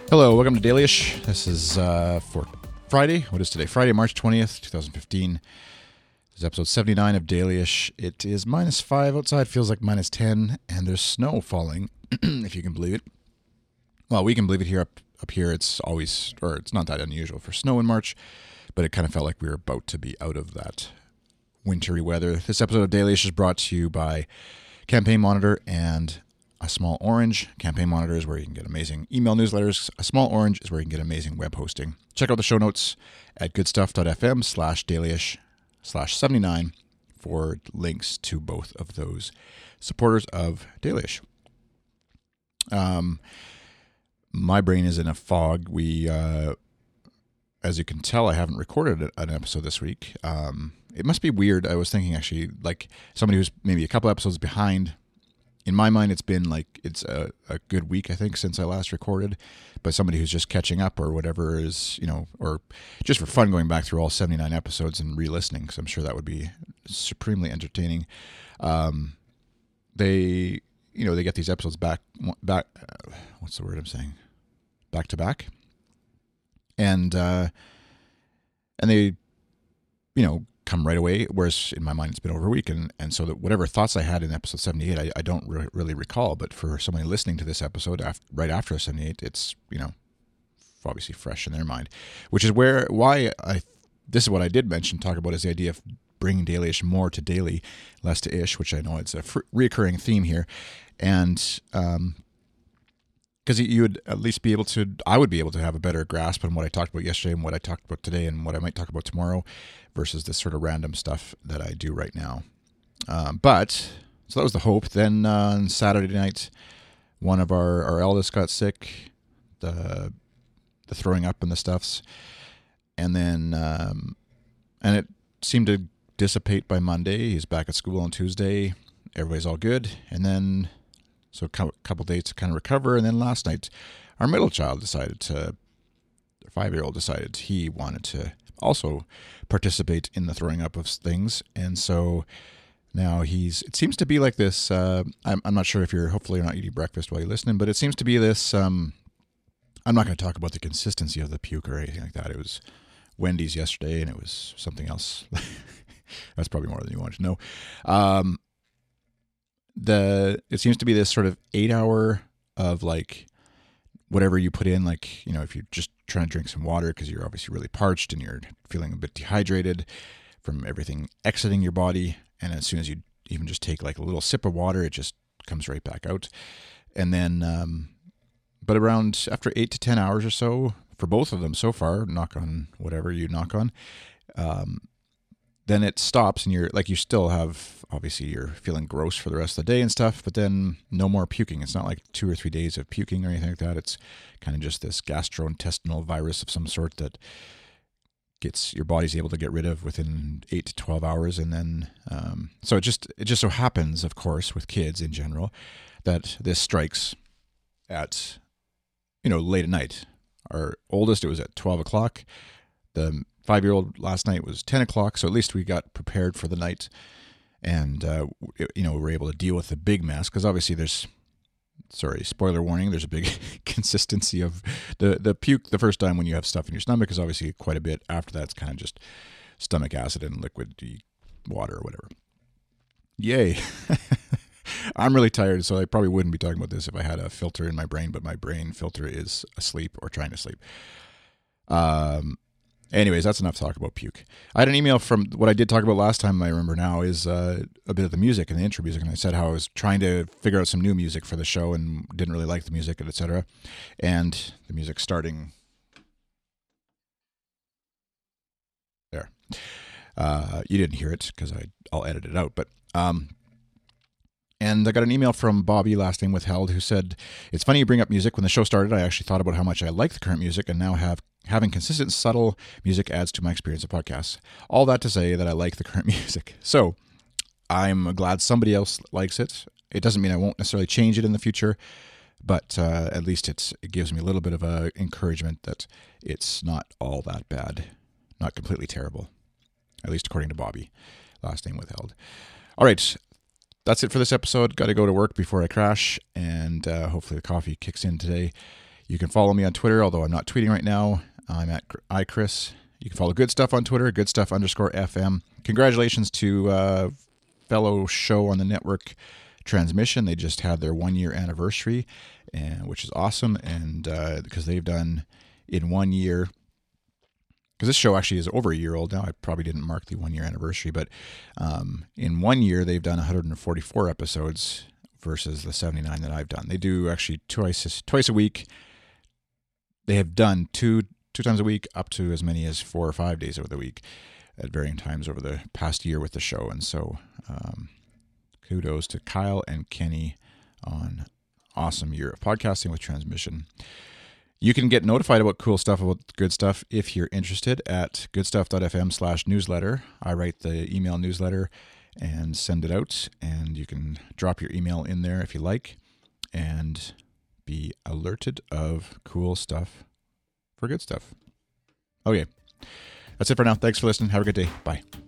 Hello, welcome to Dailyish. This is for Friday. What is today? Friday, March 20th, 2015. This is episode 79 of Dailyish. It is -5 outside, feels like -10, and there's snow falling, if you can believe it. Well, we can believe it here up here. It's always, or it's not that unusual for snow in March, but it kind of felt like we were about to be out of that wintry weather. This episode of Dailyish is brought to you by Campaign Monitor and A Small Orange. Campaign Monitor is where you can get amazing email newsletters. A Small Orange is where you can get amazing web hosting. Check out the show notes at goodstuff.fm/dailyish/79 for links to both of those supporters of Dailyish. My brain is in a fog. As you can tell, I haven't recorded an episode this week. It must be weird. I was thinking actually, like somebody who's maybe a couple episodes behind. In my mind, it's been like it's a good week, I think, since I last recorded. But somebody who's just catching up or whatever is, or just for fun going back through all 79 episodes and re-listening, because I'm sure that would be supremely entertaining. They get these episodes back. What's the word I'm saying? Back to back, and they, come right away, whereas in my mind it's been over a week, and so that whatever thoughts I had in episode 78, I don't really recall, but for somebody listening to this episode right after 78, it's, obviously fresh in their mind, which is this is what I did talk about, is the idea of bringing Dailyish more to daily, less to ish, which I know it's a reoccurring theme here, and because you would at least I would be able to have a better grasp on what I talked about yesterday and what I talked about today and what I might talk about tomorrow versus this sort of random stuff that I do right now. So that was the hope. Then on Saturday night, one of our eldest got sick, the throwing up and the stuffs. And then, and it seemed to dissipate by Monday. He's back at school on Tuesday. Everybody's all good. And then, so a couple days to kind of recover. And then last night, our middle child the 5-year-old decided he wanted to also participate in the throwing up of things. And so now it seems to be like this. I'm not sure if hopefully you're not eating breakfast while you're listening, but it seems to be this, I'm not going to talk about the consistency of the puke or anything like that. It was Wendy's yesterday and it was something else. That's probably more than you want to know. It seems to be this sort of 8-hour of like whatever you put in, like, if you're just trying to drink some water because you're obviously really parched and you're feeling a bit dehydrated from everything exiting your body. And as soon as you even just take like a little sip of water, it just comes right back out. And then, but around after 8 to 10 hours or so for both of them so far, knock on whatever you knock on, then it stops and you're feeling gross for the rest of the day and stuff, but then no more puking. It's not like 2 or 3 days of puking or anything like that. It's kind of just this gastrointestinal virus of some sort that your body's able to get rid of within 8 to 12 hours. And then, so it just so happens, of course, with kids in general, that this strikes at, late at night. Our oldest, it was at 12 o'clock. The 5-year-old last night was 10 o'clock, so at least we got prepared for the night, and we were able to deal with the big mess, because obviously spoiler warning, there's a big consistency of the puke the first time when you have stuff in your stomach is obviously quite a bit. After that, it's kind of just stomach acid and liquid water or whatever. Yay. I'm really tired, so I probably wouldn't be talking about this if I had a filter in my brain, but my brain filter is asleep or trying to sleep. Anyways, that's enough talk about puke. I had an email from what I did talk about last time, I remember now, is a bit of the music and the intro music. And I said how I was trying to figure out some new music for the show and didn't really like the music, etc. And the music starting there. You didn't hear it because I'll edit it out. But and I got an email from Bobby, last name withheld, who said, "It's funny you bring up music. When the show started, I actually thought about how much I like the current music, and now having consistent, subtle music adds to my experience of podcasts. All that to say that I like the current music." So I'm glad somebody else likes it. It doesn't mean I won't necessarily change it in the future, but at least it gives me a little bit of encouragement that it's not all that bad, not completely terrible, at least according to Bobby, last name withheld. All right. That's it for this episode. Got to go to work before I crash, and hopefully the coffee kicks in today. You can follow me on Twitter, although I'm not tweeting right now. I'm at iChris. You can follow Good Stuff on Twitter, goodstuff_FM. Congratulations to fellow show on the network, Transmission. They just had their 1-year anniversary, which is awesome. And because they've done in 1 year, because this show actually is over a year old now. I probably didn't mark the 1-year anniversary, but in 1 year, they've done 144 episodes versus the 79 that I've done. They do actually twice a week. They have done two times a week, up to as many as 4 or 5 days over the week at varying times over the past year with the show. And so kudos to Kyle and Kenny on awesome year of podcasting with Transmission. You can get notified about cool stuff, about Good Stuff, if you're interested at goodstuff.fm/newsletter. I write the email newsletter and send it out, and you can drop your email in there if you like and be alerted of cool stuff for Good Stuff. Okay, that's it for now. Thanks for listening. Have a good day. Bye.